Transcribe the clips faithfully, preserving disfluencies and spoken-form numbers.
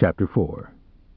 Chapter four.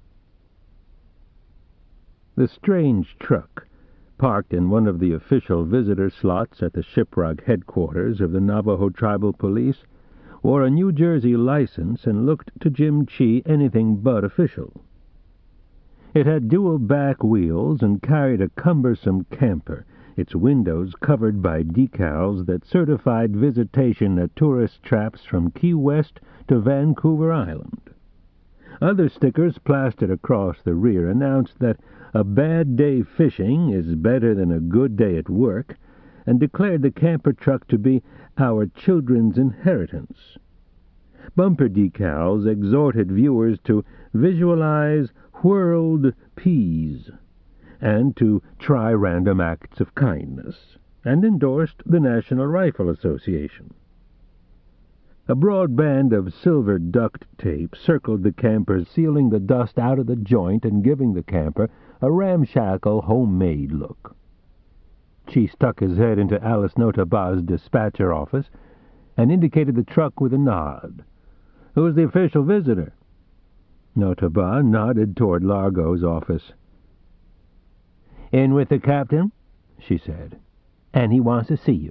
The strange truck, parked in one of the official visitor slots at the Shiprock headquarters of the Navajo Tribal Police, wore a New Jersey license and looked to Jim Chee anything but official. It had dual back wheels and carried a cumbersome camper, its windows covered by decals that certified visitation at tourist traps from Key West to Vancouver Island. Other stickers plastered across the rear announced that a bad day fishing is better than a good day at work, and declared the camper truck to be our children's inheritance. Bumper decals exhorted viewers to visualize whirled peas and to try random acts of kindness, and endorsed the National Rifle Association. A broad band of silver duct tape circled the camper, sealing the dust out of the joint and giving the camper a ramshackle, homemade look. Chee stuck his head into Alice Notaba's dispatcher office and indicated the truck with a nod. "Who's the official visitor?" Notaba nodded toward Largo's office. "In with the captain," she said, "and he wants to see you."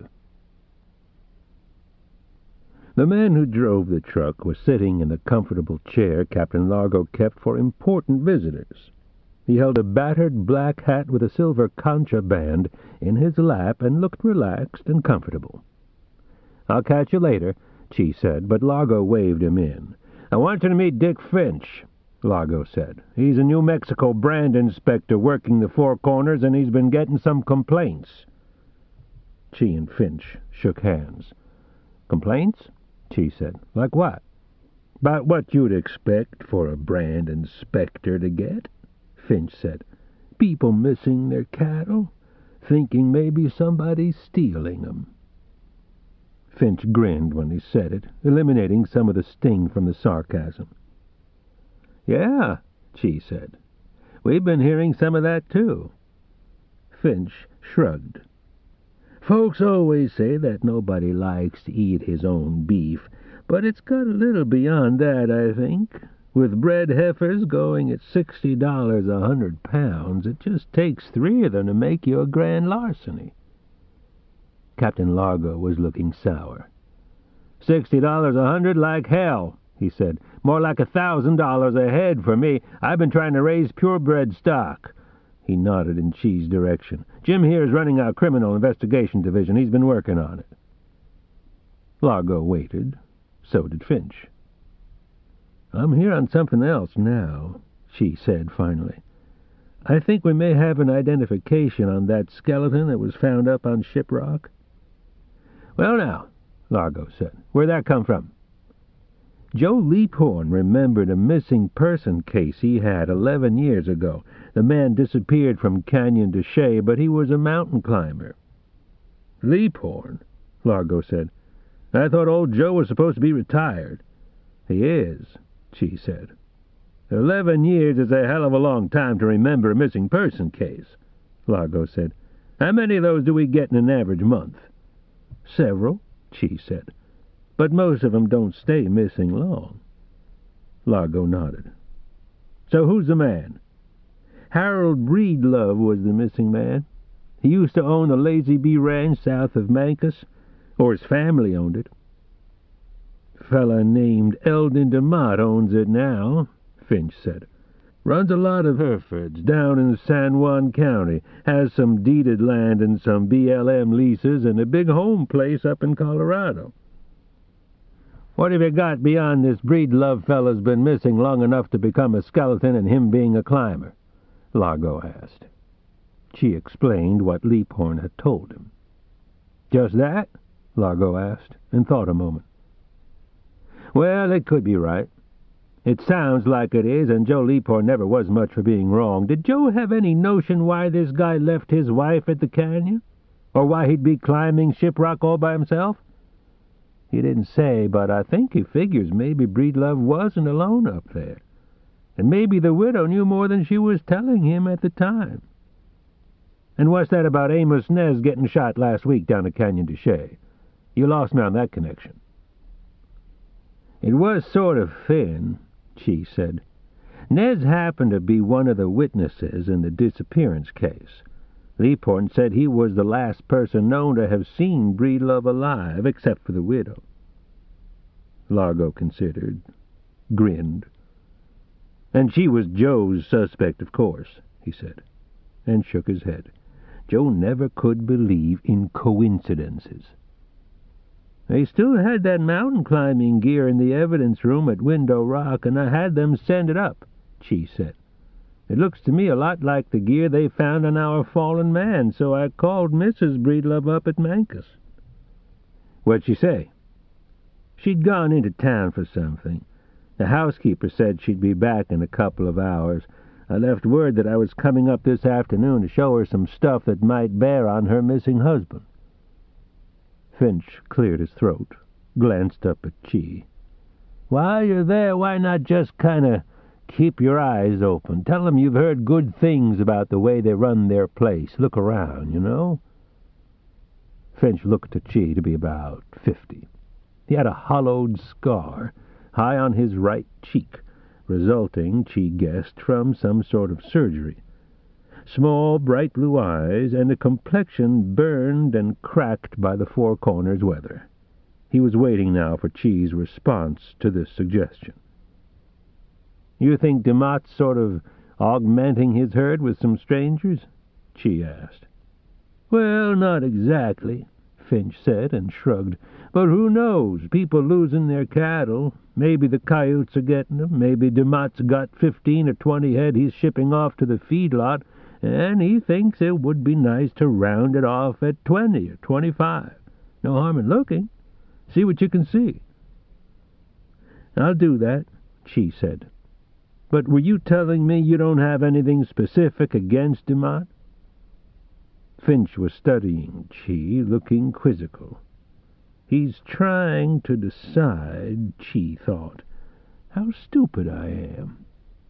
The man who drove the truck was sitting in the comfortable chair Captain Largo kept for important visitors. He held a battered black hat with a silver concha band in his lap and looked relaxed and comfortable. "I'll catch you later," Chee said, but Largo waved him in. "I want you to meet Dick Finch," Largo said. "He's a New Mexico brand inspector working the Four Corners, and he's been getting some complaints." Chee and Finch shook hands. "Complaints?" Chee said. "Like what?" "About what you'd expect for a brand inspector to get," Finch said. "People missing their cattle, thinking maybe somebody's stealing them." Finch grinned when he said it, eliminating some of the sting from the sarcasm. "Yeah," Chee said. "We've been hearing some of that, too." Finch shrugged. "Folks always say that nobody likes to eat his own beef, but it's got a little beyond that, I think. With bred heifers going at sixty dollars a hundred pounds, it just takes three of them to make you a grand larceny." Captain Largo was looking sour. Sixty dollars a hundred like hell," he said. "More like a thousand dollars a head for me. I've been trying to raise purebred stock." He nodded in Chee's direction. "Jim here is running our criminal investigation division. He's been working on it." Largo waited. So did Finch. "I'm here on something else now," Chee said finally. "I think we may have an identification on that skeleton that was found up on Shiprock." "Well now," Largo said, "where'd that come from?" Joe Leaphorn remembered a missing person case he had eleven years ago. The man disappeared from Canyon de Chelly, but he was a mountain climber. "Leaphorn?" Largo said. "I thought old Joe was supposed to be retired." "He is," Chee said. "Eleven years is a hell of a long time to remember a missing person case," Largo said. "How many of those do we get in an average month?" "Several," Chee said. "But most of them don't stay missing long." Largo nodded. "So who's the man?" "Harold Breedlove was the missing man. He used to own the Lazy Bee Ranch south of Mancos, or his family owned it." "Fella named Eldon DeMott owns it now," Finch said. "Runs a lot of Herefords down in San Juan County, has some deeded land and some B L M leases and a big home place up in Colorado." "What have you got beyond this Breedlove fella's been missing long enough to become a skeleton and him being a climber?" Largo asked. Chee explained what Leaphorn had told him. "Just that?" Largo asked, and thought a moment. "Well, it could be right. It sounds like it is, and Joe Leaphorn never was much for being wrong. Did Joe have any notion why this guy left his wife at the canyon? Or why he'd be climbing Shiprock all by himself?" "He didn't say, but I think he figures maybe Breedlove wasn't alone up there. And maybe the widow knew more than she was telling him at the time." "And what's that about Amos Nez getting shot last week down at Canyon de Chelly? You lost me on that connection." "It was sort of thin," Chee said. Nez happened to be one of the witnesses in the disappearance case. Leaphorn said he was the last person known to have seen Breedlove alive, except for the widow. Largo considered, grinned. "And she was Joe's suspect, of course," he said, and shook his head. Joe never could believe in coincidences. "They still had that mountain-climbing gear in the evidence room at Window Rock, and I had them send it up," Chi said. "It looks to me a lot like the gear they found on our fallen man, so I called Missus Breedlove up at Mancus." "What'd she say?" "She'd gone into town for something. The housekeeper said she'd be back in a couple of hours. I left word that I was coming up this afternoon to show her some stuff that might bear on her missing husband." Finch cleared his throat, glanced up at Chi. "While you're there, why not just kind of keep your eyes open? Tell them you've heard good things about the way they run their place. Look around, you know." Finch looked at Chi to be about fifty. He had a hollowed scar high on his right cheek, resulting, Chi guessed, from some sort of surgery. Small, bright blue eyes, and a complexion burned and cracked by the Four Corners weather. He was waiting now for Chi's response to this suggestion. "You think DeMott's sort of augmenting his herd with some strangers?" Chi asked. "Well, not exactly," Finch said, and shrugged. "But who knows? People losing their cattle. Maybe the coyotes are getting them. Maybe DeMott's got fifteen or twenty head he's shipping off to the feedlot, and he thinks it would be nice to round it off at twenty or twenty-five. No harm in looking. See what you can see." "I'll do that," Chi said. "But were you telling me you don't have anything specific against DeMott?" Finch was studying Chi, looking quizzical. "He's trying to decide," Chi thought, "how stupid I am.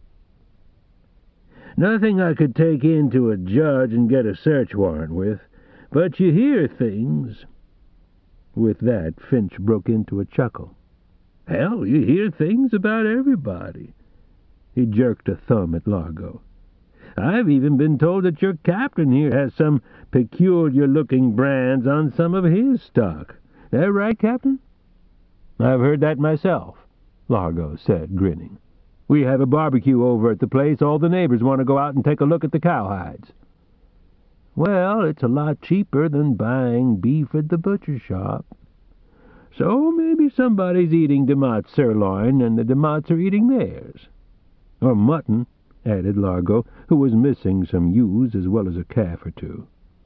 Nothing I could take in to a judge and get a search warrant with, but you hear things." With that, Finch broke into a chuckle. "Hell, you hear things about everybody." He jerked a thumb at Largo. "I've even been told that your captain here has some peculiar-looking brands on some of his stock. That right, Captain?" "I've heard that myself," Largo said, grinning. "We have a barbecue over at the place. All the neighbors want to go out and take a look at the cowhides." "Well, it's a lot cheaper than buying beef at the butcher shop. So maybe somebody's eating DeMott's sirloin, and the DeMotts are eating theirs. Or mutton," added Largo, who was missing some ewes as well as a calf or two.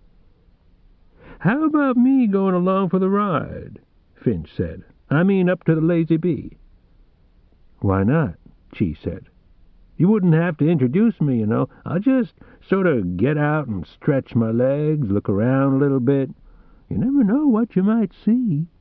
"How about me going along for the ride?" Finch said. "I mean up to the Lazy Bee." "Why not?" Chi said. "You wouldn't have to introduce me, you know. I'll just sort of get out and stretch my legs, look around a little bit. You never know what you might see."